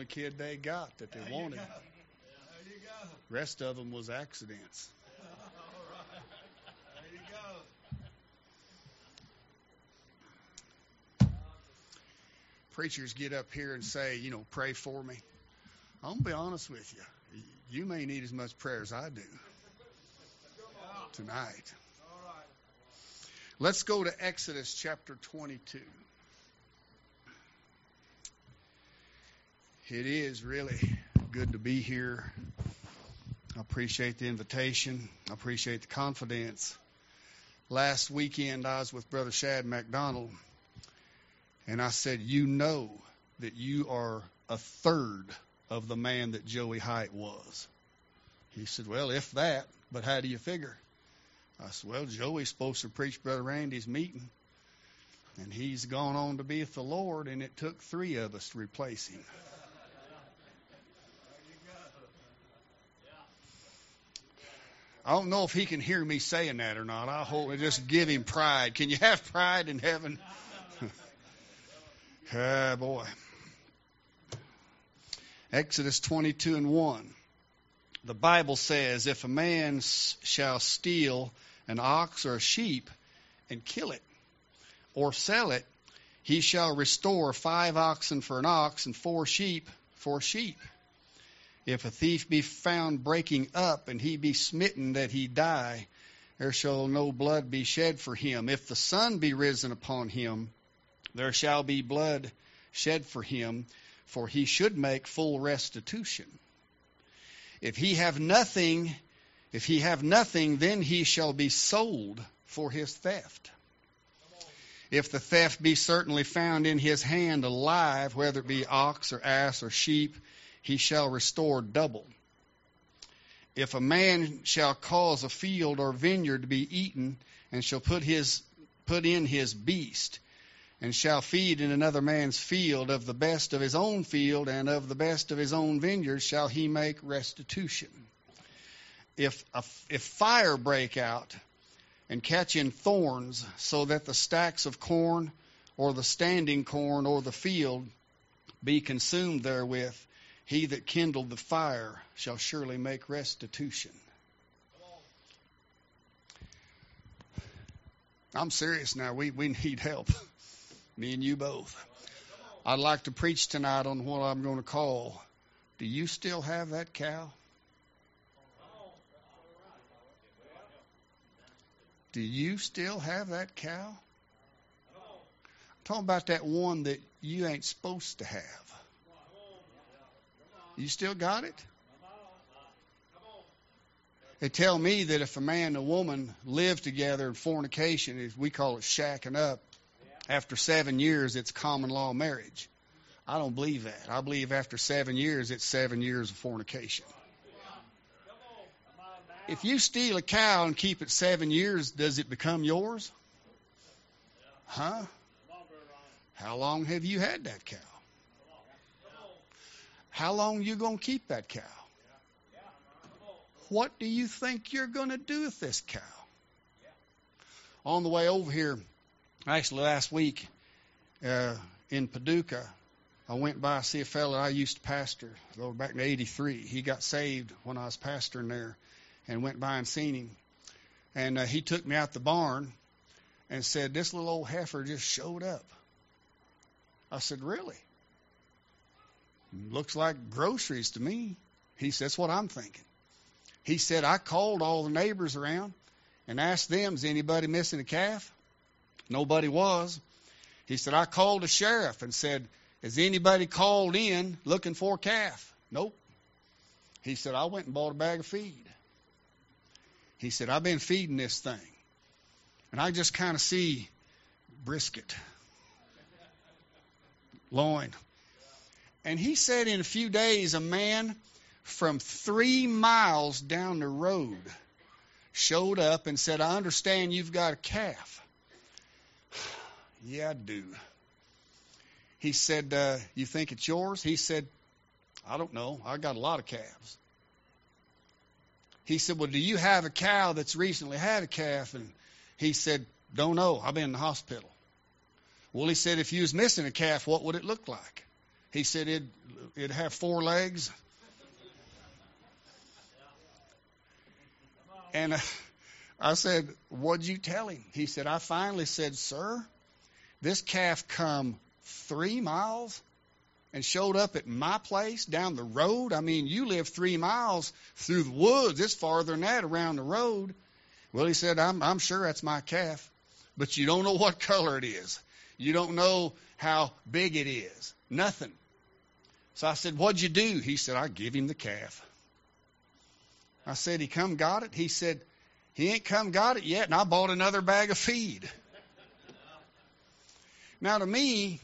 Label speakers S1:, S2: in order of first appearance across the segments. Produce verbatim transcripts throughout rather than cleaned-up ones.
S1: kid they got that they
S2: There
S1: wanted.
S2: You go. There you go.
S1: Rest of them was accidents.
S2: All right. There you go.
S1: Preachers get up here and say, you know, pray for me. I'm going to be honest with you. You may need as much prayer as I do tonight.
S2: All right.
S1: Let's go to Exodus chapter twenty-two. It is really good to be here. I appreciate the invitation. I appreciate the confidence. Last weekend, I was with Brother Shad McDonald, and I said, you know that you are a third of the man that Joey Height was. He said, well, if that, but how do you figure? I said, well, Joey's supposed to preach Brother Randy's meeting, and he's gone on to be with the Lord, and it took three of us to replace him. I don't know if he can hear me saying that or not. I hope it just give him pride. Can you have pride in heaven? Ah, boy. Exodus twenty-two and one. The Bible says, if a man shall steal an ox or a sheep and kill it or sell it, he shall restore five oxen for an ox and four sheep for a sheep. If a thief be found breaking up, and he be smitten that he die, there shall no blood be shed for him. If the sun be risen upon him, there shall be blood shed for him, for he should make full restitution. If he have nothing, if he have nothing, then he shall be sold for his theft. If the theft be certainly found in his hand alive, whether it be ox or ass or sheep, he shall restore double. If a man shall cause a field or vineyard to be eaten, and shall put his put in his beast, and shall feed in another man's field, of the best of his own field and of the best of his own vineyard shall he make restitution. If a, if fire break out and catch in thorns, so that the stacks of corn or the standing corn or the field be consumed therewith, he that kindled the fire shall surely make restitution. I'm serious now. We, we need help. Me and you both. I'd like to preach tonight on what I'm going to call, do you still have that cow? Do you still have that cow? I'm talking about that one that you ain't supposed to have. You still got it? They tell me that if a man and a woman live together in fornication, we call it shacking up, after seven years it's common law marriage. I don't believe that. I believe after seven years it's seven years of fornication. If you steal a cow and keep it seven years, does it become yours? Huh? How long have you had that cow? How long are you going to keep that cow? What do you think you're going to do with this cow? On the way over here, actually last week uh, in Paducah, I went by to see a fellow I used to pastor over back in eighty-three. He got saved when I was pastoring there, and went by and seen him. And uh, he took me out the barn and said, this little old heifer just showed up. I said, really? Looks like groceries to me. He said, that's what I'm thinking. He said, I called all the neighbors around and asked them, is anybody missing a calf? Nobody was. He said, I called the sheriff and said, has anybody called in looking for a calf? Nope. He said, I went and bought a bag of feed. He said, I've been feeding this thing. And I just kind of see brisket, loin. And he said in a few days, a man from three miles down the road showed up and said, I understand you've got a calf. Yeah, I do. He said, uh, you think it's yours? He said, I don't know. I got a lot of calves. He said, well, do you have a cow that's recently had a calf? And he said, don't know. I've been in the hospital. Well, he said, if you was missing a calf, what would it look like? He said it'd, it'd have four legs. And uh, I said, what'd you tell him? He said, I finally said, sir, this calf come three miles and showed up at my place down the road. I mean, you live three miles through the woods. It's farther than that around the road. Well, he said, I'm, I'm sure that's my calf, but you don't know what color it is. You don't know how big it is. Nothing. So I said, what'd you do? He said, I give him the calf. I said, he come got it? He said, he ain't come got it yet, and I bought another bag of feed. Now, to me,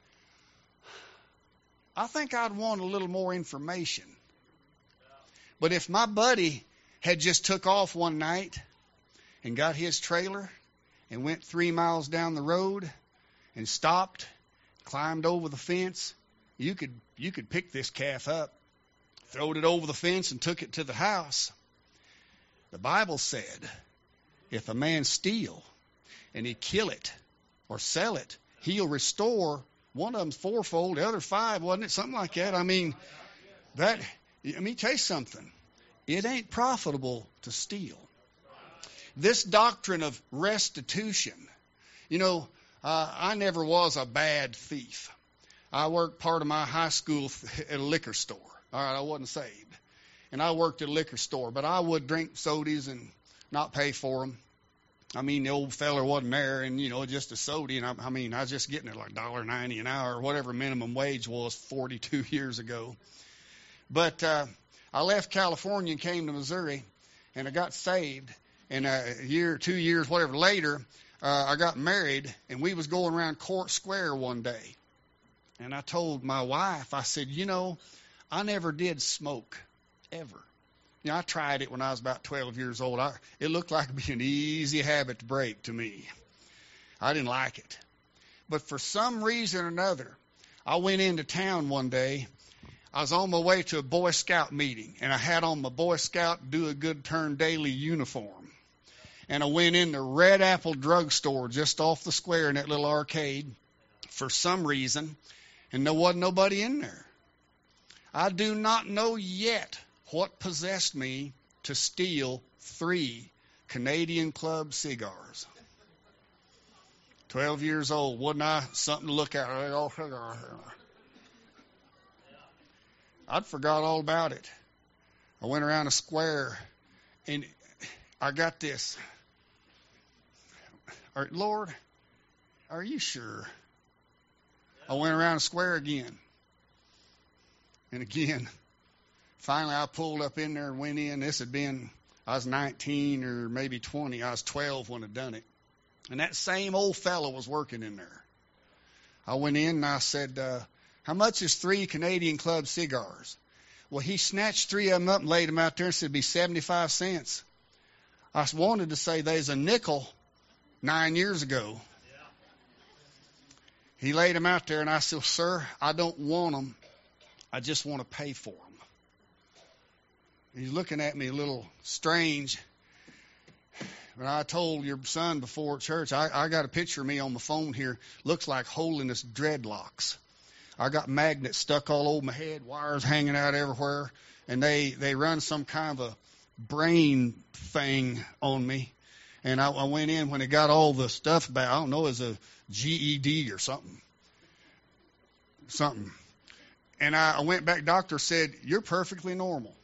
S1: I think I'd want a little more information. But if my buddy had just took off one night and got his trailer and went three miles down the road and stopped, climbed over the fence, you could you could pick this calf up, throwed it over the fence, and took it to the house. The Bible said, if a man steal and he kill it or sell it, he'll restore. One of them's fourfold, the other five, wasn't it? Something like that. I mean, that. Let me tell you something. It ain't profitable to steal. This doctrine of restitution, you know, uh, I never was a bad thief. I worked part of my high school at a liquor store. All right, I wasn't saved. And I worked at a liquor store, but I would drink sodas and not pay for them. I mean, the old feller wasn't there, and, you know, just a soda. And I, I mean, I was just getting it like one dollar ninety an hour or whatever minimum wage was forty-two years ago. But uh, I left California and came to Missouri, and I got saved. And a year, two years, whatever later, uh, I got married, and we was going around Court Square one day. And I told my wife, I said, you know, I never did smoke, ever. You know, I tried it when I was about twelve years old. I, it looked like it'd be an easy habit to break to me. I didn't like it. But for some reason or another, I went into town one day. I was on my way to a Boy Scout meeting, and I had on my Boy Scout Do a Good Turn daily uniform. And I went in the Red Apple drugstore just off the square in that little arcade for some reason, and there wasn't nobody in there. I do not know yet what possessed me to steal three Canadian Club cigars. Twelve years old, wasn't I something to look at? I'd forgot all about it. I went around a square, and I got this. Lord, are you sure? I went around a square again. And again, finally I pulled up in there and went in. This had been, I was nineteen or maybe twenty. I was twelve when I'd done it. And that same old fellow was working in there. I went in and I said, uh, how much is three Canadian Club cigars? Well, he snatched three of them up and laid them out there and said it'd be seventy-five cents. I wanted to say there's a nickel nine years ago. He laid them out there, and I said, sir, I don't want them. I just want to pay for them. He's looking at me a little strange. But I told your son before church, I, I got a picture of me on my phone here. Looks like Holiness dreadlocks. I got magnets stuck all over my head, wires hanging out everywhere, and they, they run some kind of a brain thing on me. And I, I went in when they got all the stuff back. I don't know, it was a G E D or something. Something. And I, I went back, doctor said, you're perfectly normal.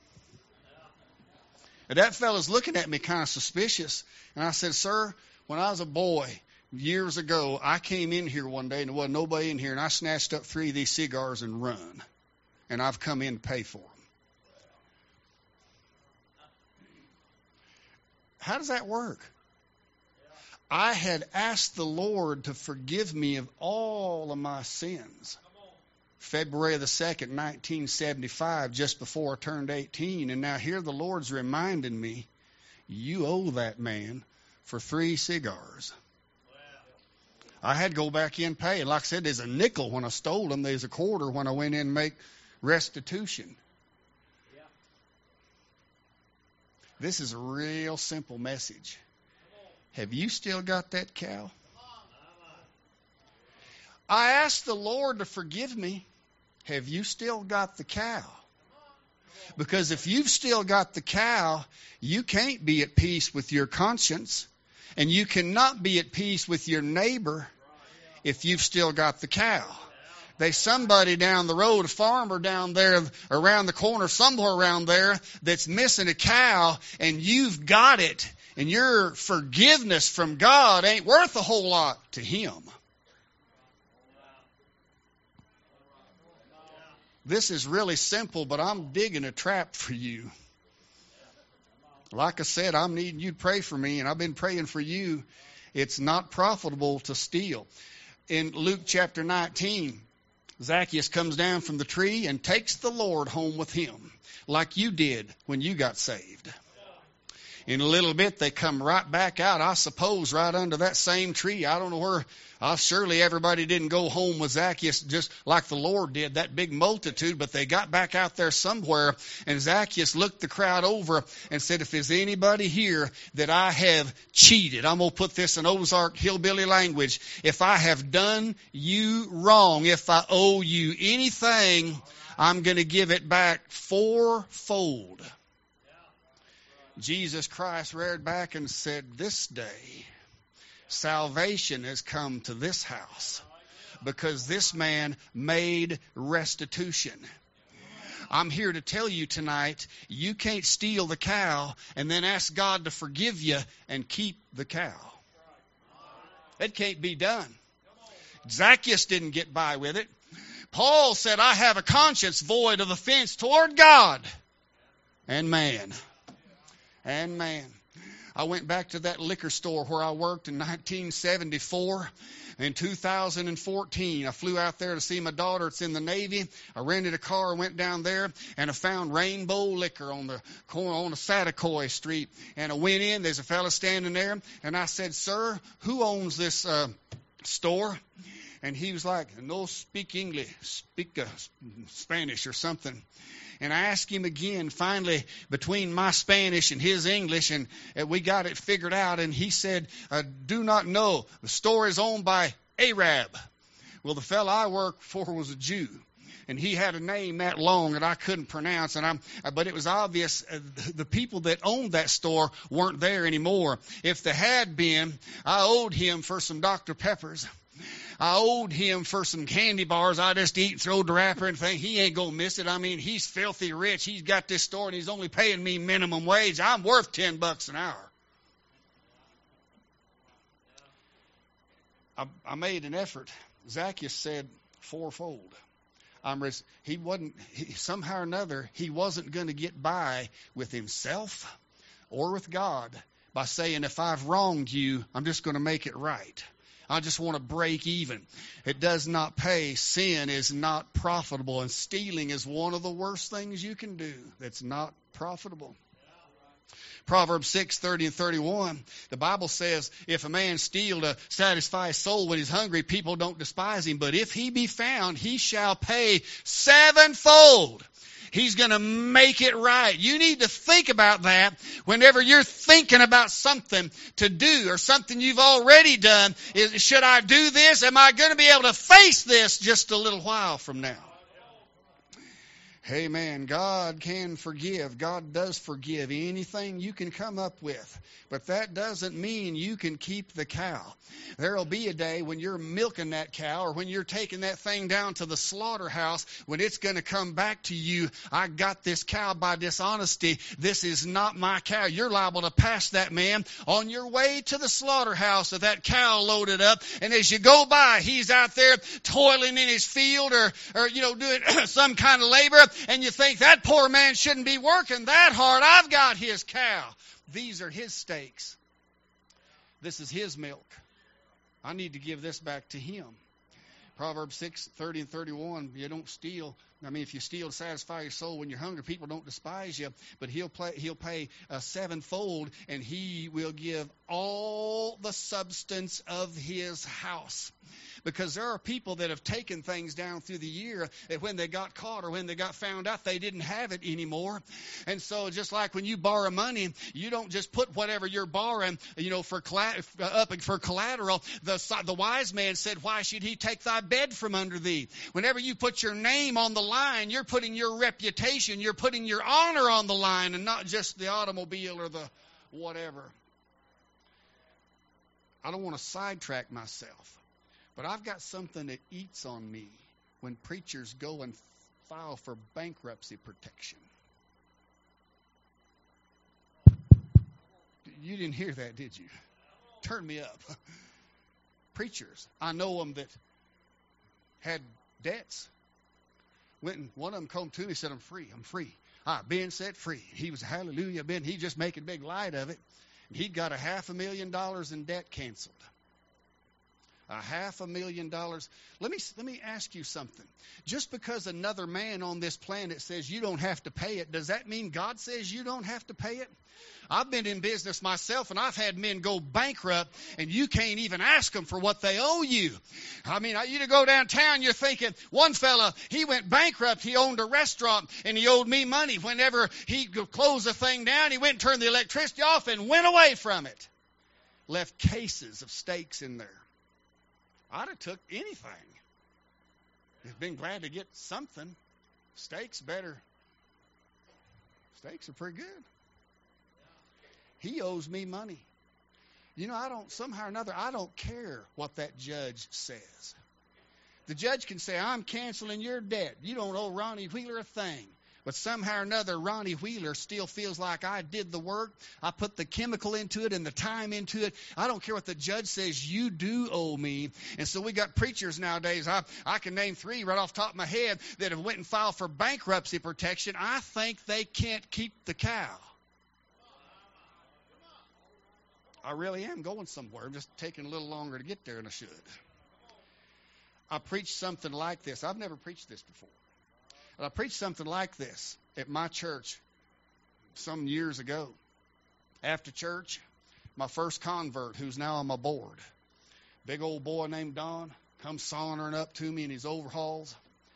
S1: And that fella's looking at me kind of suspicious. And I said, sir, when I was a boy, years ago, I came in here one day and there wasn't nobody in here, and I snatched up three of these cigars and run. And I've come in to pay for them. How does that work? I had asked the Lord to forgive me of all of my sins. February the second, nineteen seventy-five, just before I turned eighteen. And now here the Lord's reminding me, you owe that man for three cigars. I had to go back in and pay. And like I said, there's a nickel when I stole them. There's a quarter when I went in and make restitution. This is a real simple message. Have you still got that cow? I asked the Lord to forgive me. have you still got the cow? Because if you've still got the cow, you can't be at peace with your conscience, and you cannot be at peace with your neighbor if you've still got the cow. There's somebody down the road, a farmer down there around the corner, somewhere around there, that's missing a cow, and you've got it, and your forgiveness from God ain't worth a whole lot to him. This is really simple, but I'm digging a trap for you. Like I said, I'm needing you to pray for me, and I've been praying for you. It's not profitable to steal. In Luke chapter nineteen, Zacchaeus comes down from the tree and takes the Lord home with him, like you did when you got saved. In a little bit, they come right back out, I suppose, right under that same tree. I don't know where. Uh, surely everybody didn't go home with Zacchaeus just like the Lord did, that big multitude, but they got back out there somewhere, and Zacchaeus looked the crowd over and said, if there's anybody here that I have cheated, I'm going to put this in Ozark hillbilly language, if I have done you wrong, if I owe you anything, I'm going to give it back fourfold. Jesus Christ reared back and said, this day salvation has come to this house because this man made restitution. I'm here to tell you tonight, you can't steal the cow and then ask God to forgive you and keep the cow. That can't be done. Zacchaeus didn't get by with it. Paul said, I have a conscience void of offense toward God and man. And man. I went back to that liquor store where I worked in nineteen seventy-four. In two thousand fourteen, I flew out there to see my daughter. It's in the Navy. I rented a car, went down there, and I found Rainbow Liquor on the corner on the Satakoy Street. And I went in. There's a fella standing there, and I said, "Sir, who owns this uh, store?" And he was like, "No, speak English, speak uh, Spanish or something." And I asked him again, finally, between my Spanish and his English, and uh, we got it figured out. And he said, I do not know. The store is owned by Arab. Well, the fellow I worked for was a Jew. And he had a name that long that I couldn't pronounce. And I'm, but it was obvious uh, the people that owned that store weren't there anymore. If they had been, I owed him for some Doctor Peppers. I owed him for some candy bars I just eat and throw the wrapper and think he ain't going to miss it. I mean, he's filthy rich. He's got this store and he's only paying me minimum wage. I'm worth ten bucks an hour. I, I made an effort. Zacchaeus said fourfold. I'm res- he wasn't, he, somehow or another, he wasn't going to get by with himself or with God by saying, if I've wronged you, I'm just going to make it right. I just want to break even. It does not pay. Sin is not profitable. And stealing is one of the worst things you can do that's not profitable. Proverbs six, thirty and thirty-one, the Bible says, if a man steal to satisfy his soul when he's hungry, people don't despise him. But if he be found, he shall pay sevenfold. He's going to make it right. You need to think about that whenever you're thinking about something to do or something you've already done. Is, should I do this? Am I going to be able to face this just a little while from now? Amen. God can forgive. God does forgive anything you can come up with. But that doesn't mean you can keep the cow. There'll be a day when you're milking that cow or when you're taking that thing down to the slaughterhouse when it's going to come back to you. I got this cow by dishonesty. This is not my cow. You're liable to pass that man on your way to the slaughterhouse with that cow loaded up. And as you go by, he's out there toiling in his field or, or you know, doing some kind of labor. And you think that poor man shouldn't be working that hard. I've got his cow. These are his steaks. This is his milk. I need to give this back to him. Proverbs six, thirty and thirty-one, you don't steal. I mean, if you steal to satisfy your soul when you're hungry, people don't despise you. But he'll, play, he'll pay a sevenfold, and he will give all the substance of his house. Because there are people that have taken things down through the year that when they got caught or when they got found out, they didn't have it anymore. And so just like when you borrow money, you don't just put whatever you're borrowing, you know, for up for collateral. The, the wise man said, why should he take thy bed from under thee? Whenever you put your name on the line, you're putting your reputation, you're putting your honor on the line, and not just the automobile or the whatever. I don't want to sidetrack myself, but I've got something that eats on me when preachers go and file for bankruptcy protection. You didn't hear that, did you? Turn me up. Preachers, I know them that had debts. Went and one of them came to me and said, I'm free, I'm free. Ah, being set free. He was, hallelujah, Ben. He just making big light of it. And he'd got a half a million dollars in debt canceled. A half a million dollars. Let me let me ask you something. Just because another man on this planet says you don't have to pay it, does that mean God says you don't have to pay it? I've been in business myself, and I've had men go bankrupt, and you can't even ask them for what they owe you. I mean, you to go downtown, you're thinking, one fella, he went bankrupt. He owned a restaurant, and he owed me money. Whenever he closed the thing down, he went and turned the electricity off and went away from it. Left cases of steaks in there. I'd have took anything. I've been glad to get something. Steaks better. Steaks are pretty good. He owes me money. You know, I don't, somehow or another, I don't care what that judge says. The judge can say, I'm canceling your debt. You don't owe Ronnie Wheeler a thing. But somehow or another, Ronnie Wheeler still feels like I did the work. I put the chemical into it and the time into it. I don't care what the judge says. You do owe me. And so we got preachers nowadays. I, I can name three right off the top of my head that have went and filed for bankruptcy protection. I think they can't keep the cow. I really am going somewhere. I'm just taking a little longer to get there than I should. I preached something like this. I've never preached this before. But I preached something like this at my church some years ago. After church, my first convert, who's now on my board, big old boy named Don, comes sauntering up to me in his overalls.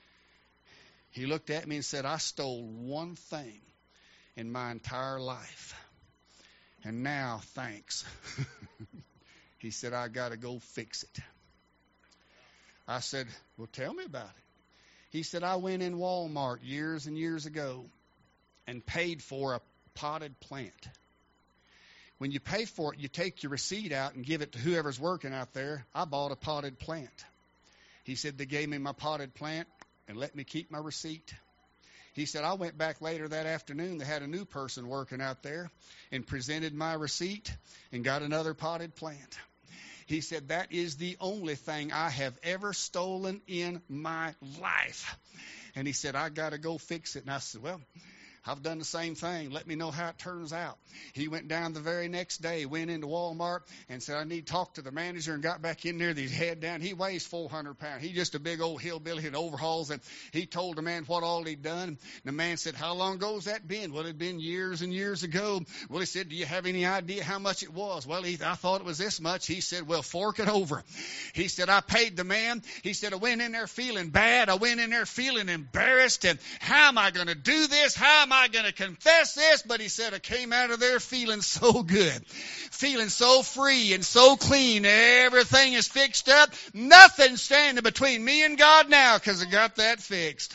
S1: He looked at me and said, I stole one thing in my entire life. And now, thanks. He said, I got to go fix it. I said, well, tell me about it. He said, I went in Walmart years and years ago and paid for a potted plant. When you pay for it, you take your receipt out and give it to whoever's working out there. I bought a potted plant. He said, they gave me my potted plant and let me keep my receipt. He said, I went back later that afternoon. They had a new person working out there and presented my receipt and got another potted plant. He said, that is the only thing I have ever stolen in my life. And he said, I got to go fix it. And I said, well, I've done the same thing. Let me know how it turns out. He went down the very next day, went into Walmart and said, I need to talk to the manager, and got back in there with his head down. He weighs four hundred pounds. He's just a big old hillbilly in overalls. And he told the man what all he'd done. And the man said, how long ago's that been? Well, it had been years and years ago. Well, he said, do you have any idea how much it was? Well, he, I thought it was this much. He said, well, fork it over. He said, I paid the man. He said, I went in there feeling bad. I went in there feeling embarrassed. And how am I going to do this? How am I going to confess this? But he said, I came out of there feeling so good, feeling so free and so clean. Everything is fixed up. Nothing standing between me and God now, because I got that fixed.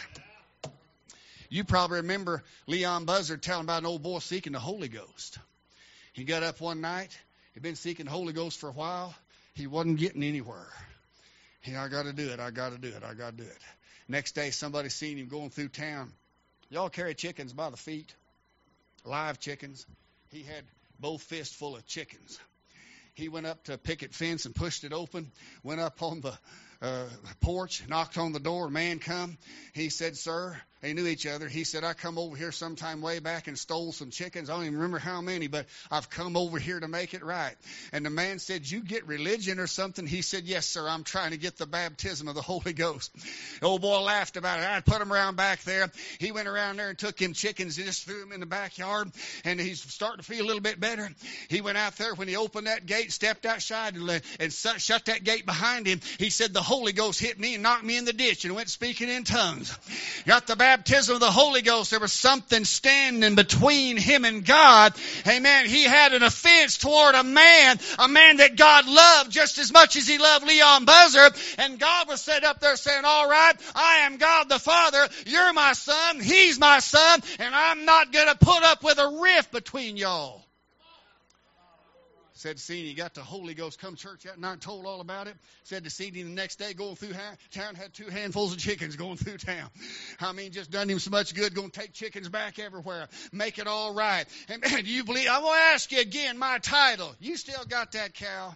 S1: You probably remember Leon Buzzard telling about an old boy seeking the Holy Ghost. He got up one night. He'd been seeking the Holy Ghost for a while. He wasn't getting anywhere. He, I got to do it. I got to do it. I got to do it. Next day, somebody seen him going through town. Y'all carry chickens by the feet, live chickens. He had both fists full of chickens. He went up to a picket fence and pushed it open, went up on the uh, porch, knocked on the door. A man come. He said, sir, they knew each other. He said, I come over here sometime way back and stole some chickens. I don't even remember how many, but I've come over here to make it right. And the man said, you get religion or something? He said, yes, sir, I'm trying to get the baptism of the Holy Ghost. The old boy laughed about it. I put him around back there. He went around there and took him chickens and just threw them in the backyard. And he's starting to feel a little bit better. He went out there. When he opened that gate, stepped outside and, and shut that gate behind him, he said, the Holy Ghost hit me and knocked me in the ditch and went speaking in tongues. Got the baptism of the Holy Ghost. There was something standing between him and God. Amen. He had an offense toward a man, a man that God loved just as much as he loved Leon Buzzer. And God was set up there saying, all right, I am God the Father. You're my son. He's my son. And I'm not going to put up with a rift between y'all. Said to Sidney, got the Holy Ghost, come church that night, told all about it. Said to Sidney the next day, going through town, had two handfuls of chickens going through town. I mean, just done him so much good, going to take chickens back everywhere, make it all right. And do you believe, I want to ask you again, my title, you still got that cow?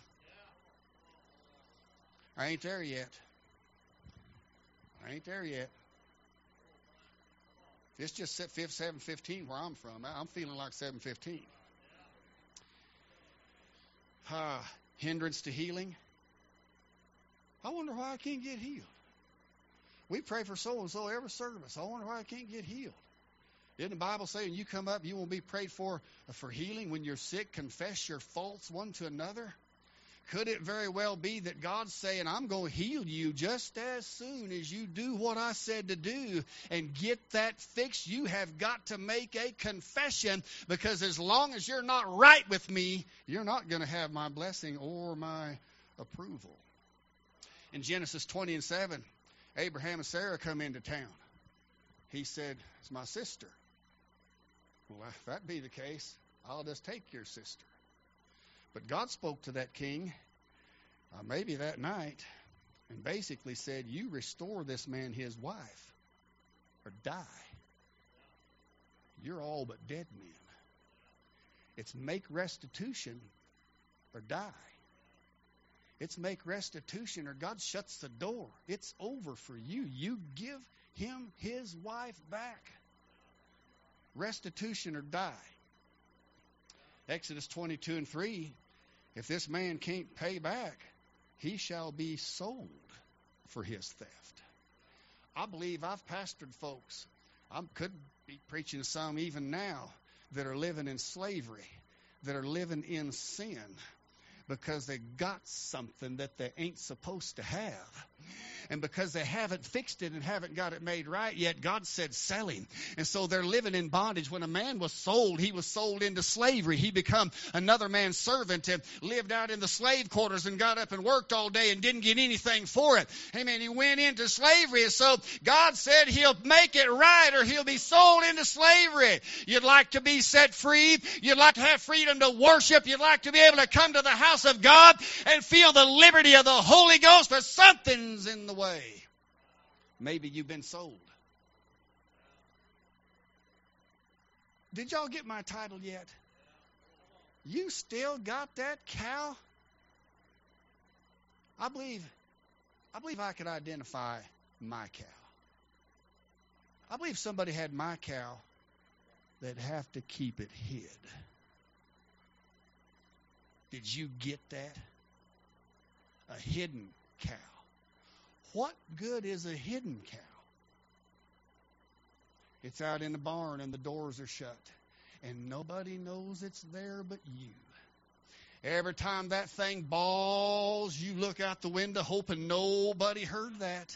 S1: I ain't there yet. I ain't there yet. It's just seven fifteen where I'm from. I'm feeling like seven fifteen. Uh, hindrance to healing. I wonder why I can't get healed. We pray for so-and-so every service. I wonder why I can't get healed. Didn't the Bible say when you come up, you won't be prayed for for healing? When you're sick, confess your faults one to another. Could it very well be that God's saying, I'm going to heal you just as soon as you do what I said to do and get that fixed? You have got to make a confession, because as long as you're not right with me, you're not going to have my blessing or my approval. In Genesis twenty and seven, Abraham and Sarah come into town. He said, it's my sister. Well, if that be the case, I'll just take your sister. But God spoke to that king, uh, maybe that night, and basically said, you restore this man his wife or die. You're all but dead men. It's make restitution or die. It's make restitution or God shuts the door. It's over for you. You give him his wife back. Restitution or die. Exodus twenty-two and three, if this man can't pay back, he shall be sold for his theft. I believe I've pastored folks, I could be preaching to some even now, that are living in slavery, that are living in sin, because they got something that they ain't supposed to have. And because they haven't fixed it and haven't got it made right yet, God said sell him. And so they're living in bondage. When a man was sold, he was sold into slavery. He become another man's servant and lived out in the slave quarters and got up and worked all day and didn't get anything for it. Amen. He went into slavery. And so God said he'll make it right or he'll be sold into slavery. You'd like to be set free. You'd like to have freedom to worship. You'd like to be able to come to the house of God and feel the liberty of the Holy Ghost, but something's in the way. Maybe you've been sold. Did y'all get my title yet? You still got that cow? I believe I believe I could identify my cow. I believe somebody had my cow, they'd have to keep it hid. Did you get that? A hidden cow. What good is a hidden cow? It's out in the barn and the doors are shut. And nobody knows it's there but you. Every time that thing bawls, you look out the window hoping nobody heard that.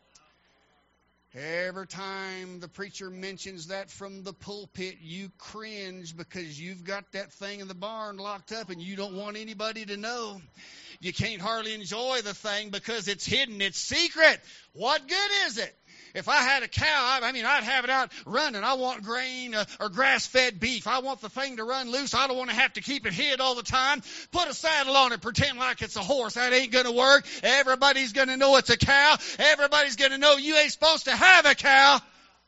S1: Every time the preacher mentions that from the pulpit, you cringe because you've got that thing in the barn locked up and you don't want anybody to know. You can't hardly enjoy the thing because it's hidden, it's secret. What good is it? If I had a cow, I mean, I'd have it out running. I want grain uh, or grass-fed beef. I want the thing to run loose. I don't want to have to keep it hid all the time. Put a saddle on it, pretend like it's a horse. That ain't going to work. Everybody's going to know it's a cow. Everybody's going to know you ain't supposed to have a cow.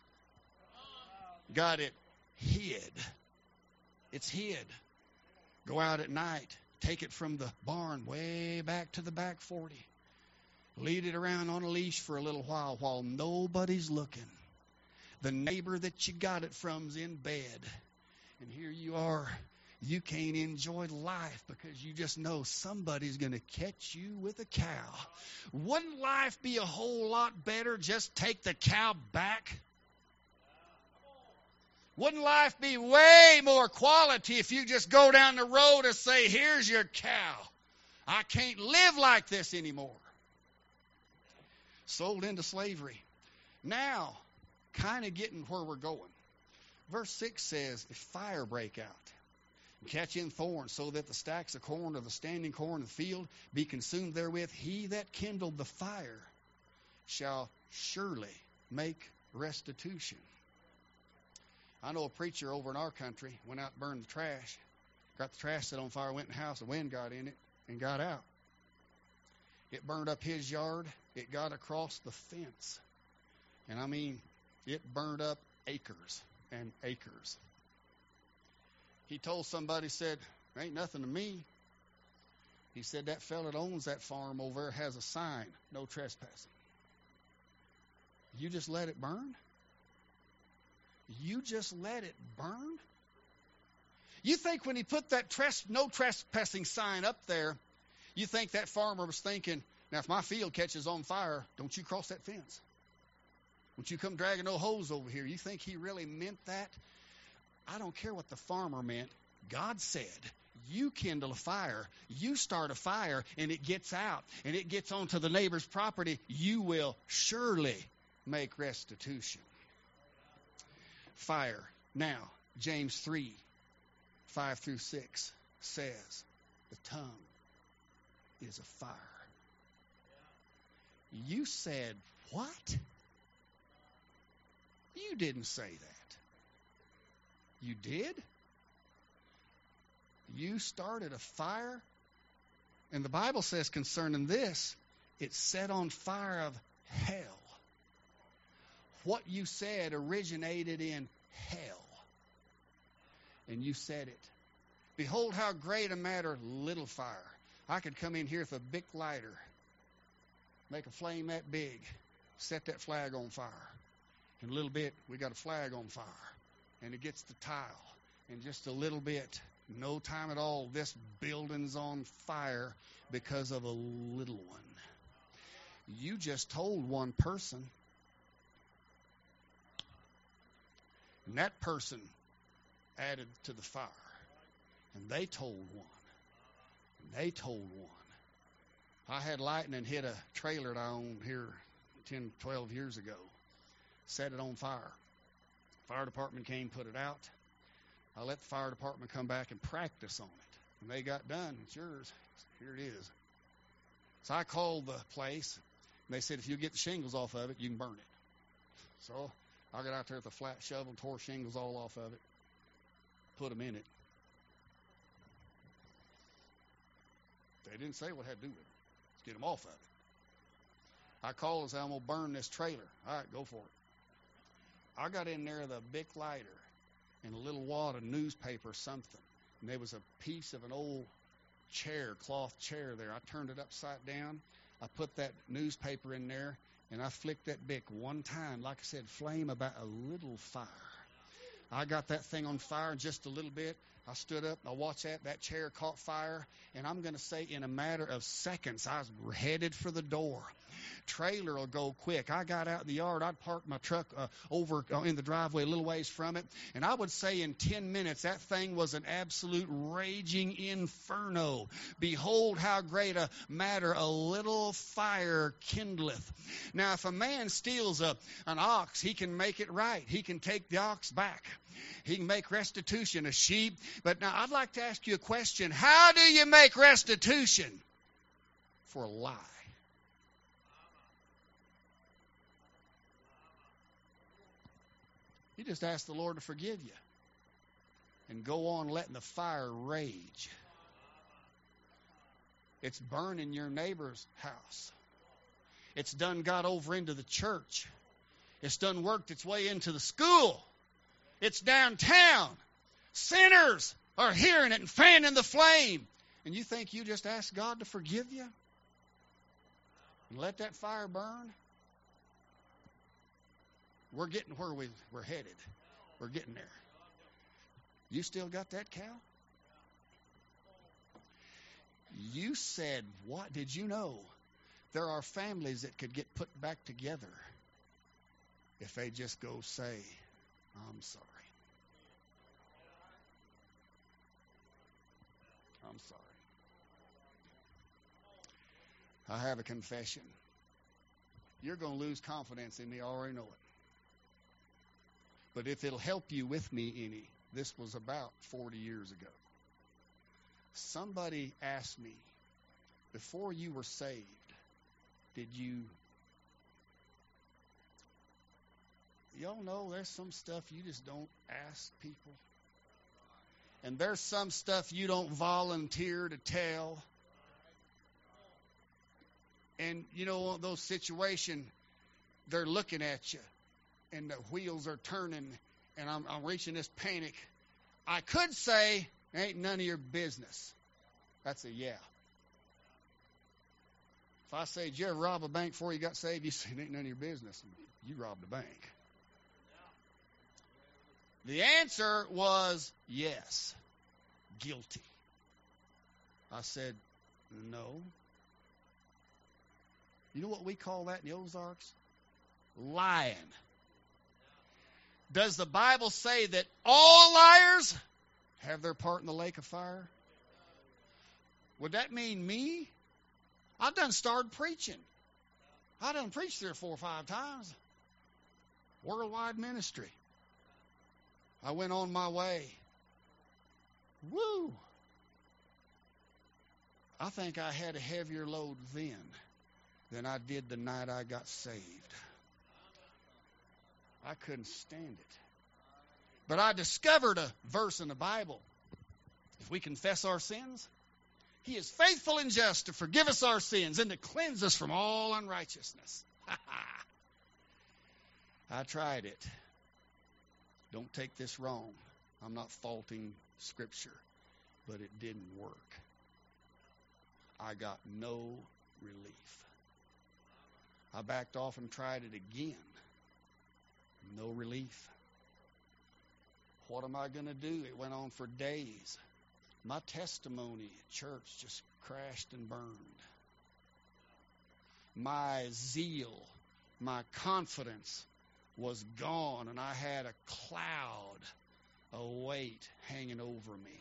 S1: Got it hid. It's hid. Go out at night. Take it from the barn way back to the back forty. Lead it around on a leash for a little while while nobody's looking. The neighbor that you got it from's in bed. And here you are. You can't enjoy life because you just know somebody's going to catch you with a cow. Wouldn't life be a whole lot better? Just take the cow back. Wouldn't life be way more quality if you just go down the road and say, here's your cow. I can't live like this anymore. sold into slavery. Now, kind of getting where we're going. Verse six says, if fire break out, and catch in thorns, so that the stacks of corn or the standing corn in the field be consumed therewith, he that kindled the fire shall surely make restitution. I know a preacher over in our country went out and burned the trash, got the trash set on fire, went in the house, the wind got in it, and got out. It burned up his yard. It got across the fence. And I mean, it burned up acres and acres. He told somebody, said, there ain't nothing to me. He said, that fella that owns that farm over there has a sign, no trespassing. You just let it burn? You just let it burn? You think when he put that tres- no trespassing sign up there, you think that farmer was thinking, now if my field catches on fire, don't you cross that fence. Don't you come dragging no hose over here. You think he really meant that? I don't care what the farmer meant. God said, you kindle a fire, you start a fire, and it gets out, and it gets onto the neighbor's property, you will surely make restitution. Fire. Now, James three, five through six says, the tongue is a fire. You said, what? You didn't say that. You did? You started a fire? And the Bible says concerning this, it set on fire of hell. What you said originated in hell. And you said it. Behold how great a matter little fire. I could come in here with a big lighter, make a flame that big, set that flag on fire. In a little bit, we got a flag on fire. And it gets the tile. In just a little bit, no time at all, this building's on fire because of a little one. You just told one person. And that person added to the fire. And they told one. And they told one. I had lightning hit a trailer that I owned here ten, twelve years ago. Set it on fire. Fire department came, put it out. I let the fire department come back and practice on it. When they got done, it's yours. Here it is. So I called the place, and they said, if you get the shingles off of it, you can burn it. So I got out there with a flat shovel, tore shingles all off of it, put them in it. They didn't say what I had to do with them. Let's get them off of it. I called and said, I'm going to burn this trailer. All right, go for it. I got in there with a big lighter and a little wad of newspaper or something. And there was a piece of an old chair, cloth chair there. I turned it upside down. I put that newspaper in there, and I flicked that bick one time. Like I said, flame about a little fire. I got that thing on fire just a little bit. I stood up, I watched that, that chair caught fire, and I'm going to say in a matter of seconds, I was headed for the door. Trailer will go quick. I got out in the yard. I'd parked my truck uh, over uh, in the driveway a little ways from it, and I would say in ten minutes, that thing was an absolute raging inferno. Behold how great a matter a little fire kindleth. Now, if a man steals a, an ox, he can make it right. He can take the ox back. He can make restitution, a sheep. But now I'd like to ask you a question. How do you make restitution for a lie? You just ask the Lord to forgive you and go on letting the fire rage. It's burning your neighbor's house. It's done got over into the church. It's done worked its way into the school. It's downtown. Sinners are hearing it and fanning the flame. And you think you just ask God to forgive you and let that fire burn? We're getting where we, we're headed. We're getting there. You still got that cow? You said, what? Did you know there are families that could get put back together if they just go say, I'm sorry. I'm sorry. I have a confession. you're going to lose confidence in me. I already know it. But if it'll help you with me any, this was about forty years ago. Somebody asked me, before you were saved, did you... Y'all know there's some stuff you just don't ask people. And there's some stuff you don't volunteer to tell. And, you know, those situations, they're looking at you, and the wheels are turning, and I'm, I'm reaching this panic. I could say, ain't none of your business. That's a yeah. If I say, did you ever rob a bank before you got saved? You say, it ain't none of your business. You robbed a bank. The answer was yes, guilty. I said, no. You know what we call that in the Ozarks? Lying. Does the Bible say that all liars have their part in the lake of fire? Would that mean me? I done started preaching. I done preached three or four or five times. Worldwide ministry. I went on my way. Woo! I think I had a heavier load then than I did the night I got saved. I couldn't stand it. But I discovered a verse in the Bible. If we confess our sins, He is faithful and just to forgive us our sins and to cleanse us from all unrighteousness. I tried it. Don't take this wrong. I'm not faulting Scripture, but it didn't work. I got no relief. I backed off and tried it again. No relief. What am I going to do? It went on for days. My testimony at church just crashed and burned. My zeal, my confidence was gone, and I had a cloud, a weight hanging over me.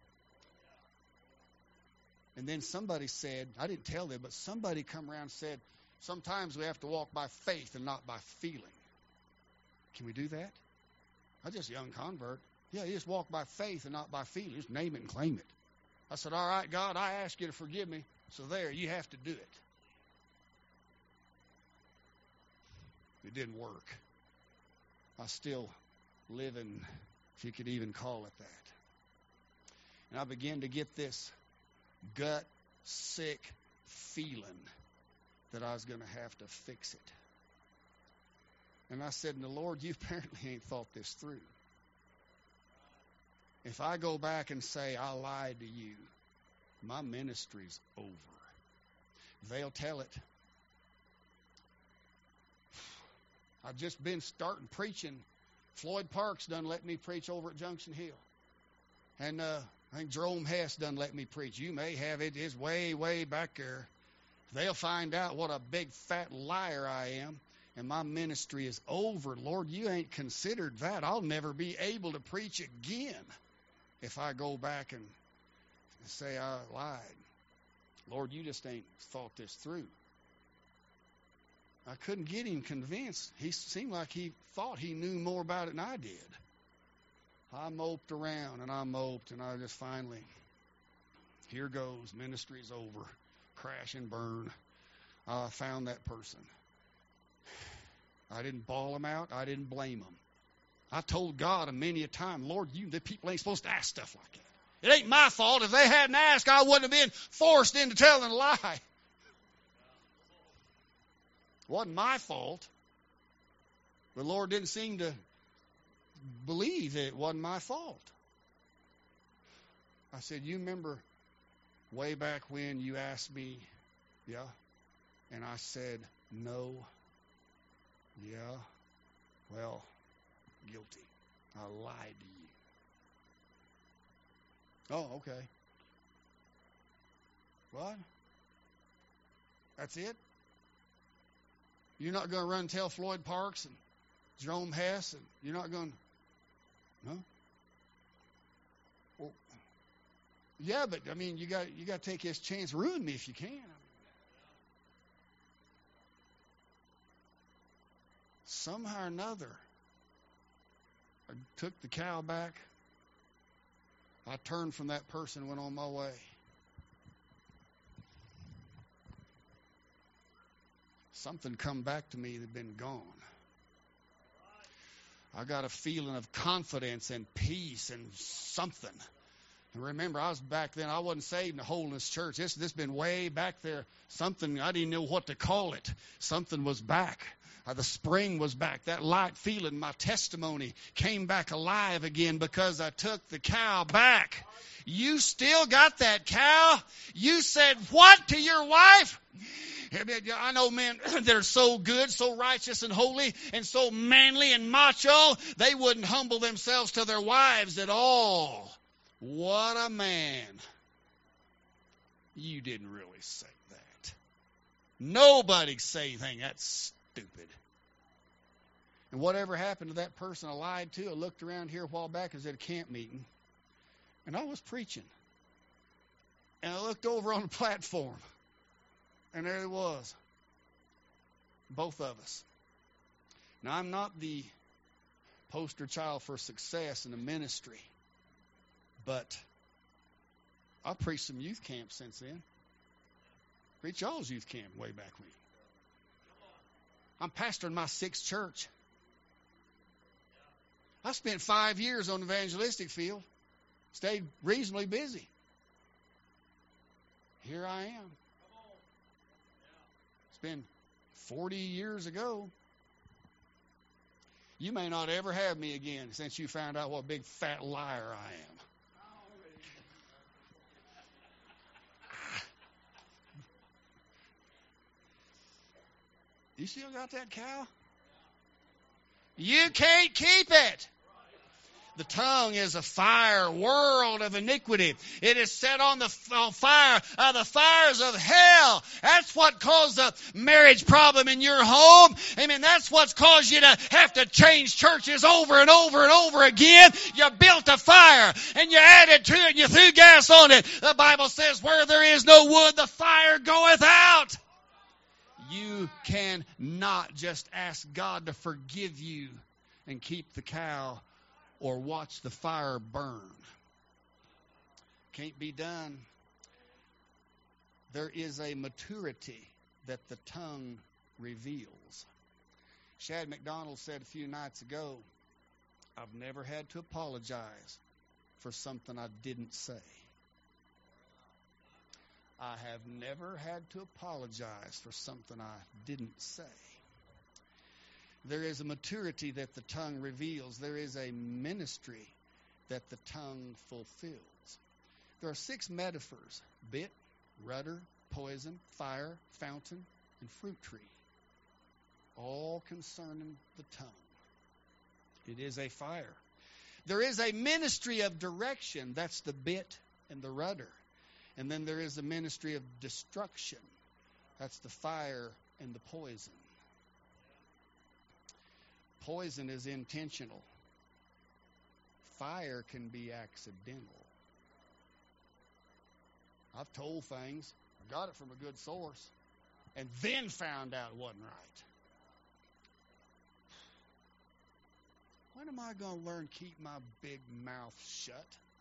S1: And then somebody said, I didn't tell them, but somebody come around and said, sometimes we have to walk by faith and not by feeling. Can we do that? I'm just a young convert. Yeah, you just walk by faith and not by feeling. Just name it and claim it. I said, all right, God, I ask you to forgive me. So there, you have to do it. It didn't work. I still live in, if you could even call it that. And I began to get this gut sick feeling that I was going to have to fix it. And I said, the Lord, you apparently ain't thought this through. If I go back and say I lied to you, my ministry's over. They'll tell it. I've just been starting preaching. Floyd Parks done let me preach over at Junction Hill. And uh, I think Jerome Hess done let me preach. You may have it. It's way, way back there. They'll find out what a big fat liar I am. And my ministry is over. Lord, you ain't considered that. I'll never be able to preach again if I go back and say I lied. Lord, you just ain't thought this through. I couldn't get him convinced. He seemed like he thought he knew more about it than I did. I moped around and I moped, and I just finally, here goes, ministry's over, crash and burn. I found that person. I didn't bawl him out. I didn't blame him. I told God a many a time, Lord, you, the people ain't supposed to ask stuff like that. It ain't my fault. If they hadn't asked, I wouldn't have been forced into telling a lie. It wasn't my fault. The Lord didn't seem to believe that it wasn't my fault. I said, you remember way back when you asked me, yeah? And I said, no. Yeah, well, guilty. I lied to you. Oh, okay. What? That's it? You're not going to run and tell Floyd Parks and Jerome Hess, and you're not going to, no? Well, yeah, but I mean, you got you got to take his chance, ruin me if you can. somehow or another, I took the cow back. I turned from that person and went on my way. Something come back to me that had been gone. I got a feeling of confidence and peace and something. And remember, I was back then, I wasn't saved in the Holiness Church. This this been way back there. Something, I didn't know what to call it. Something was back. Uh, the spring was back. That light feeling, my testimony came back alive again because I took the cow back. You still got that cow? You said what to your wife? I know men that are so good, so righteous and holy, and so manly and macho, they wouldn't humble themselves to their wives at all. What a man. You didn't really say that. Nobody say anything. That's stupid. And whatever happened to that person I lied to, I looked around here a while back. I was at a camp meeting, and I was preaching. And I looked over on the platform, and there it was. Both of us. Now, I'm not the poster child for success in the ministry, but I've preached some youth camps since then. Preached y'all's youth camp way back when. I'm pastoring my sixth church. I spent five years on the evangelistic field. Stayed reasonably busy. Here I am. It's been forty years ago. You may not ever have me again since you found out what a big fat liar I am. You still got that cow? You can't keep it. The tongue is a fire, world of iniquity. It is set on the on fire, uh, the fires of hell. That's what caused the marriage problem in your home. Amen. That's what's caused you to have to change churches over and over and over again. You built a fire and you added to it and you threw gas on it. The Bible says, where there is no wood, the fire goeth out. You cannot just ask God to forgive you and keep the cow or watch the fire burn. Can't be done. There is a maturity that the tongue reveals. Shad McDonald said a few nights ago, I've never had to apologize for something I didn't say. I have never had to apologize for something I didn't say. There is a maturity that the tongue reveals. There is a ministry that the tongue fulfills. There are six metaphors: bit, rudder, poison, fire, fountain, and fruit tree, all concerning the tongue. It is a fire. There is a ministry of direction. That's the bit and the rudder. And then there is a ministry of destruction. That's the fire and the poison. Poison is intentional. Fire can be accidental. I've told things, I got it from a good source, and then found out it wasn't right. When am I going to learn to keep my big mouth shut?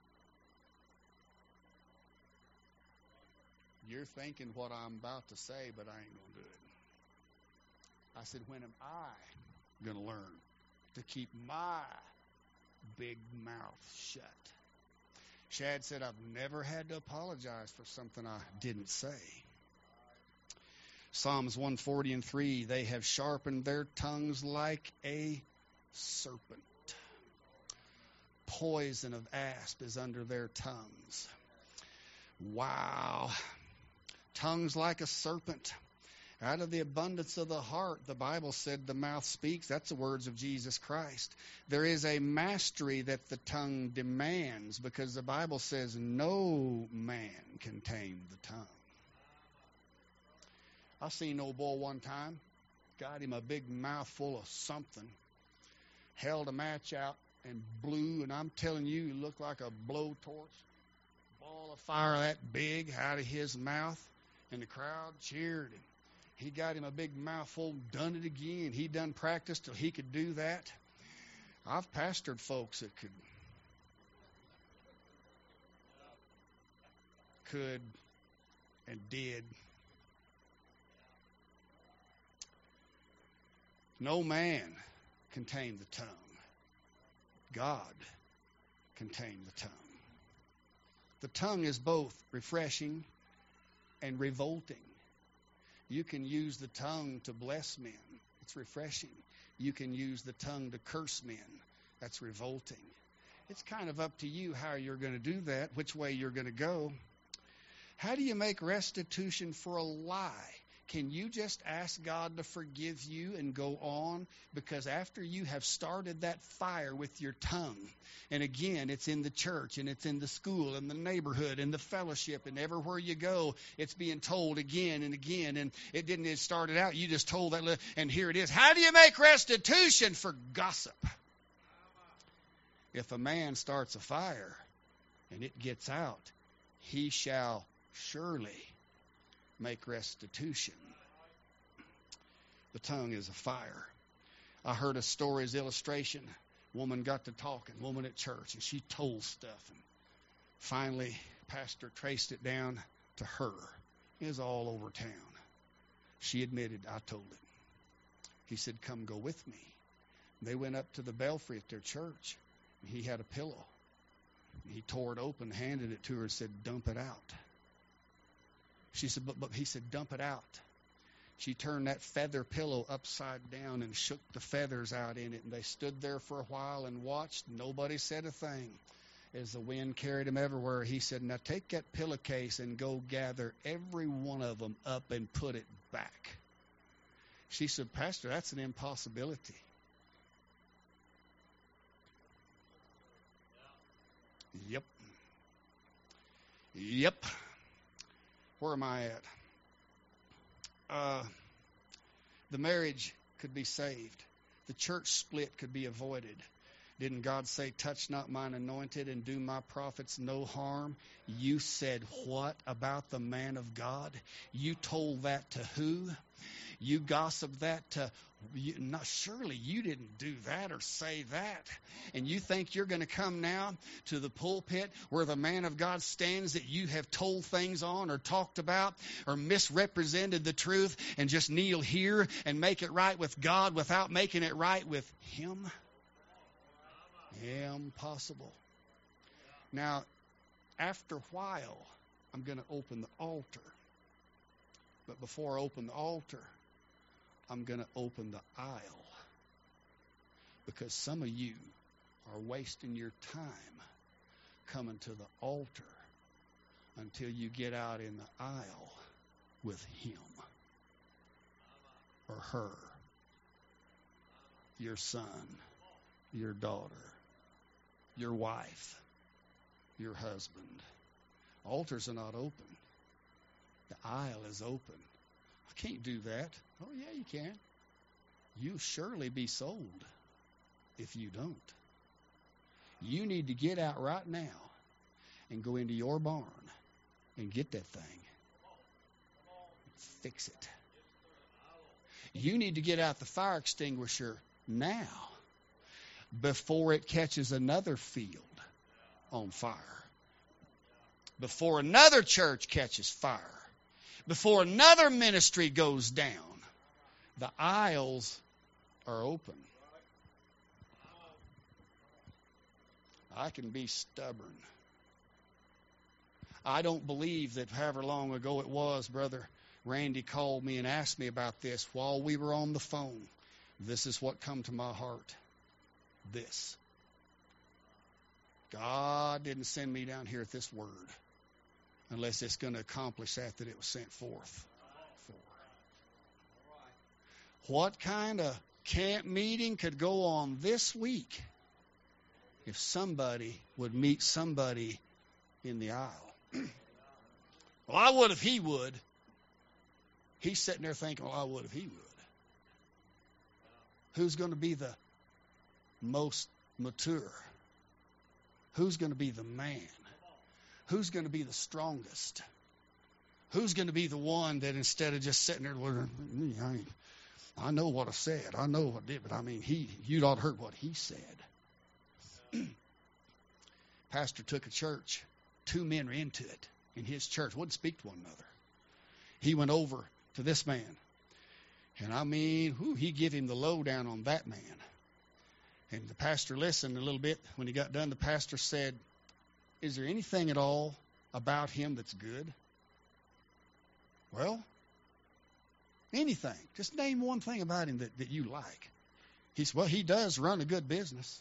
S1: You're thinking what I'm about to say, but I ain't going to do it. I said, when am I going to learn to keep my big mouth shut? Shad said, I've never had to apologize for something I didn't say. Psalms one forty and three, they have sharpened their tongues like a serpent. Poison of asp is under their tongues. Wow. Tongues like a serpent. Out of the abundance of the heart, the Bible said the mouth speaks. That's the words of Jesus Christ. There is a mastery that the tongue demands because the Bible says no man can tame the tongue. I seen an old boy one time, got him a big mouthful of something, held a match out and blew, and I'm telling you, it looked like a blowtorch, ball of fire that big out of his mouth, and the crowd cheered him. He got him a big mouthful, done it again. He done practiced till he could do that. I've pastored folks that could, could and did. No man can tame the tongue. God can tame the tongue. The tongue is both refreshing and revolting. You can use the tongue to bless men. It's refreshing. You can use the tongue to curse men. That's revolting. It's kind of up to you how you're going to do that, which way you're going to go. How do you make restitution for a lie? Can you just ask God to forgive you and go on? Because after you have started that fire with your tongue, and again, it's in the church, and it's in the school, and the neighborhood, and the fellowship, and everywhere you go, it's being told again and again, and it didn't, it started out, you just told that, and here it is. How do you make restitution for gossip? If a man starts a fire, and it gets out, he shall surely make restitution. The tongue is a fire. I heard a story as illustration. Woman got to talking, woman at church, and she told stuff. And finally, pastor traced it down to her. It was all over town. She admitted, I told it. He said, come go with me. They went up to the belfry at their church. And he had a pillow. And he tore it open, handed it to her, and said, dump it out. She said, but, but he said, dump it out. She turned that feather pillow upside down and shook the feathers out in it. And they stood there for a while and watched. Nobody said a thing. As the wind carried them everywhere, he said, now take that pillowcase and go gather every one of them up and put it back. She said, Pastor, that's an impossibility. Yep. Yep. Where am I at? Uh, the marriage could be saved. The church split could be avoided. Didn't God say, touch not mine anointed and do my prophets no harm? You said what about the man of God? You told that to who? You gossiped that to, you, not, surely you didn't do that or say that. And you think you're going to come now to the pulpit where the man of God stands that you have told things on or talked about or misrepresented the truth and just kneel here and make it right with God without making it right with him? Impossible. Now, after a while, I'm going to open the altar. But before I open the altar, I'm going to open the aisle. Because some of you are wasting your time coming to the altar until you get out in the aisle with him or her, your son, your daughter, your wife, your husband. Altars are not open. The aisle is open. I can't do that. Oh, yeah, you can. You'll surely be sold if you don't. You need to get out right now and go into your barn and get that thing. Fix it. You need to get out the fire extinguisher now before it catches another field on fire. Before another church catches fire. Before another ministry goes down. The aisles are open. I can be stubborn. I don't believe that however long ago it was, Brother Randy called me and asked me about this while we were on the phone. This is what come to my heart. This. God didn't send me down here at this word unless it's going to accomplish that that it was sent forth for. What kind of camp meeting could go on this week if somebody would meet somebody in the aisle? Well, I would if he would. He's sitting there thinking, well, I would if he would. Who's going to be the most mature? Who's going to be the man? Who's going to be the strongest? Who's going to be the one that instead of just sitting there, well, I, ain't, I know what I said, I know what I did, but I mean, he, you'd ought to heard what he said. Pastor took a church. Two men were into it in his church. Wouldn't speak to one another. He went over to this man. And I mean, whew, he gave him the lowdown on that man. And the pastor listened a little bit. When he got done, the pastor said, is there anything at all about him that's good? Well, anything. Just name one thing about him that, that you like. He said, well, he does run a good business.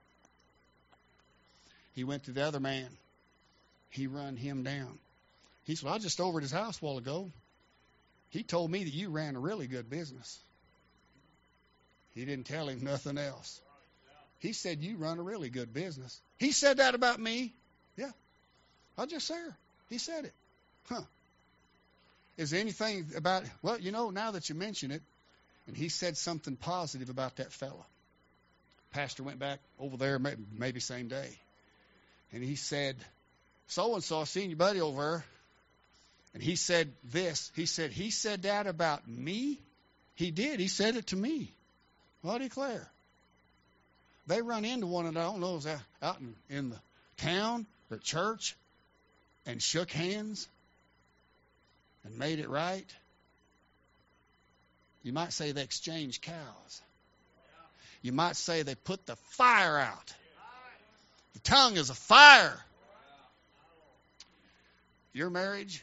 S1: He went to the other man. He run him down. He said, well, I was just over at his house a while ago. He told me that you ran a really good business. He didn't tell him nothing else. He said, you run a really good business. He said that about me? Yeah. I just said it. He said it. Huh. Is there anything about, well, you know, now that you mention it, and he said something positive about that fella. Pastor went back over there, maybe, maybe same day. And he said, so-and-so, I seen your buddy over there. And he said this. He said, he said that about me? He did. He said it to me. Well, I declare. They run into one another, I don't know, it was out in, in the town or church, and shook hands and made it right. You might say they exchanged cows. You might say they put the fire out. The tongue is a fire. Your marriage,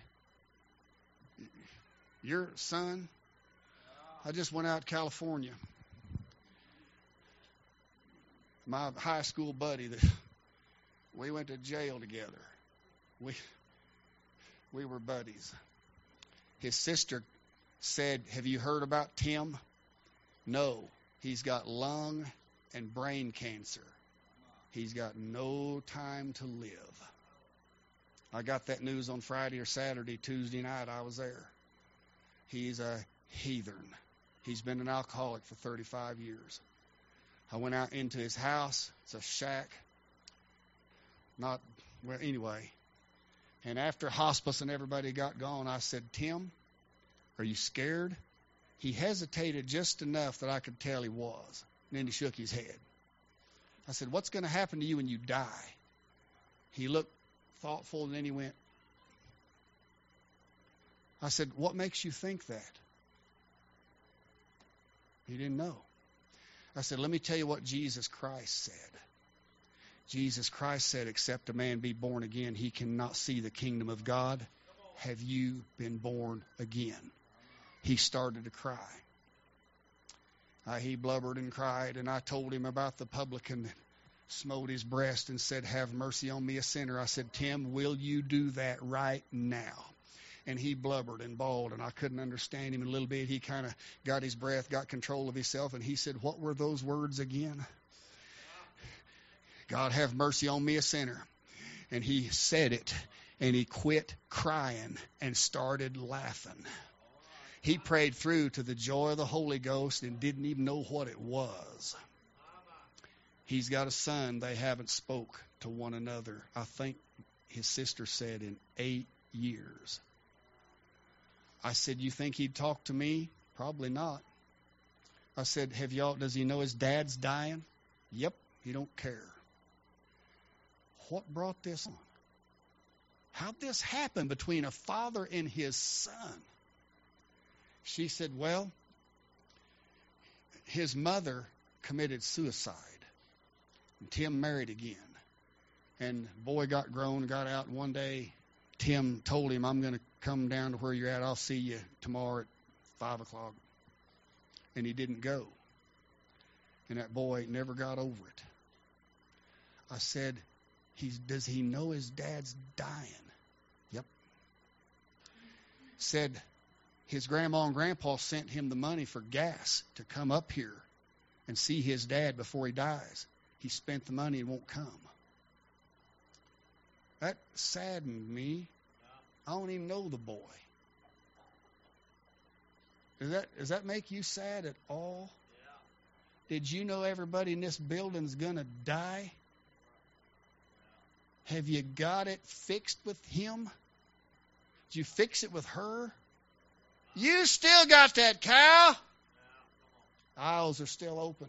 S1: your son, I just went out to California. My high school buddy, that we went to jail together. We we were buddies. His sister said, have you heard about Tim? No. He's got lung and brain cancer. He's got no time to live. I got that news on Friday or Saturday. Tuesday night, I was there. He's a heathen. He's been an alcoholic for thirty-five years. I went out into his house. It's a shack. Not, well, anyway. And after hospice and everybody got gone, I said, Tim, are you scared? He hesitated just enough that I could tell he was. And then he shook his head. I said, what's going to happen to you when you die? He looked thoughtful, and then he went. I said, what makes you think that? He didn't know. I said, let me tell you what Jesus Christ said. Jesus Christ said, except a man be born again, he cannot see the kingdom of God. Have you been born again? He started to cry. Uh, he blubbered and cried, and I told him about the publican that smote his breast and said, have mercy on me, a sinner. I said, Tim, will you do that right now? And he blubbered and bawled, and I couldn't understand him a little bit. He kind of got his breath, got control of himself, and he said, what were those words again? God have mercy on me, a sinner. And he said it, and he quit crying and started laughing. He prayed through to the joy of the Holy Ghost and didn't even know what it was. He's got a son. They haven't spoke to one another. I think his sister said in eight years. I said, you think he'd talk to me? Probably not. I said, have y'all, does he know his dad's dying? Yep, he don't care. What brought this on? How'd this happen between a father and his son? She said, well, his mother committed suicide. And Tim married again. And the boy got grown, got out, and one day Tim told him, I'm going to come down to where you're at. I'll see you tomorrow at five o'clock. And he didn't go. And that boy never got over it. I said, He's, does he know his dad's dying? Yep. Said his grandma and grandpa sent him the money for gas to come up here and see his dad before he dies. He spent the money and won't come. That saddened me. I don't even know the boy. Does that, does that make you sad at all? Yeah. Did you know everybody in this building's going to die? Have you got it fixed with him? Did you fix it with her? You still got that cow. Aisles are still open.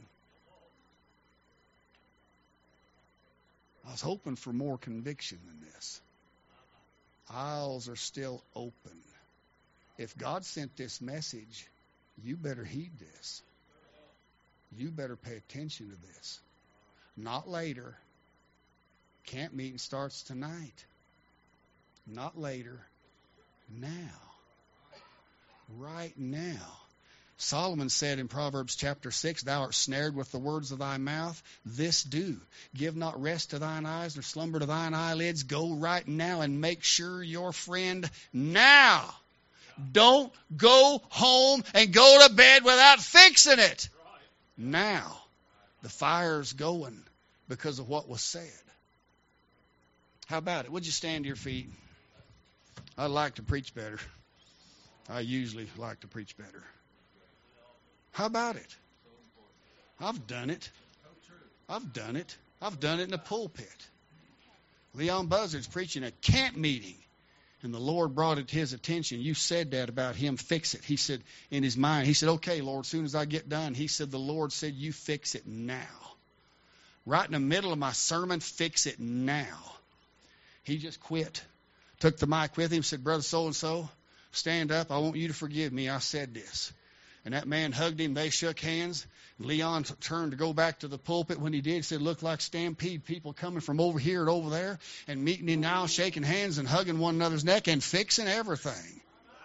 S1: I was hoping for more conviction than this. Aisles are still open. If God sent this message, you better heed this. You better pay attention to this. Not later. Camp meeting starts tonight. Not later. Now. Right now. Solomon said in Proverbs chapter six, Thou art snared with the words of thy mouth. This do. Give not rest to thine eyes, nor slumber to thine eyelids. Go right now and make sure your friend now. Don't go home and go to bed without fixing it. Now. The fire's going because of what was said. How about it? Would you stand to your feet? I'd like to preach better. I usually like to preach better. How about it? I've done it. I've done it. I've done it in the pulpit. Leon Buzzard's preaching a camp meeting, and the Lord brought it to his attention. You said that about him, fix it. He said in his mind, he said, okay, Lord, as soon as I get done, he said, the Lord said, you fix it now. Right in the middle of my sermon, fix it now. He just quit. Took the mic with him, said, Brother so-and-so, stand up. I want you to forgive me. I said this. And that man hugged him. They shook hands. Leon t- turned to go back to the pulpit. When he did, he said, looked like stampede, people coming from over here and over there and meeting him now, shaking hands and hugging one another's neck and fixing everything.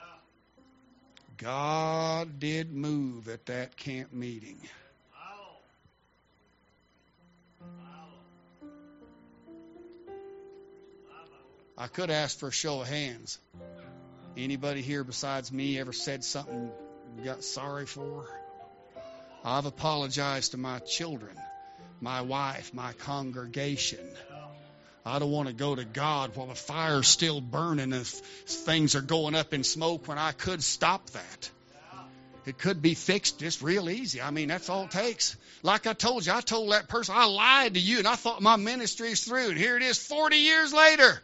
S1: God did move at that camp meeting. I could ask for a show of hands. Anybody here besides me ever said something you got sorry for? I've apologized to my children, my wife, my congregation. I don't want to go to God while the fire's still burning and things are going up in smoke when I could stop that. It could be fixed just real easy. I mean, that's all it takes. Like I told you, I told that person, I lied to you and I thought my ministry is through. And here it is forty years later.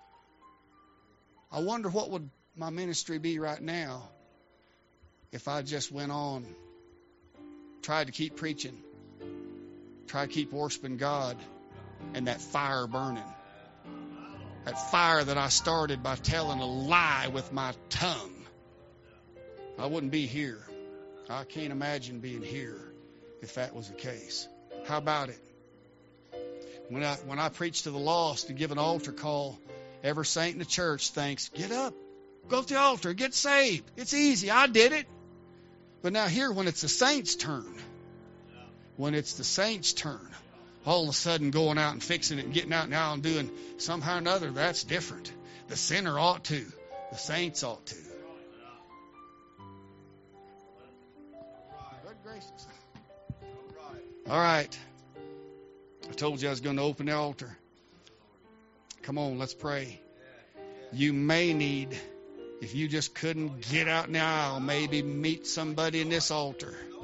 S1: I wonder what would my ministry be right now if I just went on, tried to keep preaching, tried to keep worshiping God, and that fire burning. That fire that I started by telling a lie with my tongue. I wouldn't be here. I can't imagine being here if that was the case. How about it? When I when I preach to the lost and give an altar call, every saint in the church thinks, get up, go to the altar, get saved. It's easy. I did it. But now here, when it's the saints' turn, when it's the saints' turn, all of a sudden going out and fixing it and getting out now and doing somehow or another, that's different. The sinner ought to. The saints ought to. Good gracious. All right. I told you I was going to open the altar. Come on, let's pray. You may need, if you just couldn't get out in the aisle, maybe meet somebody in this altar.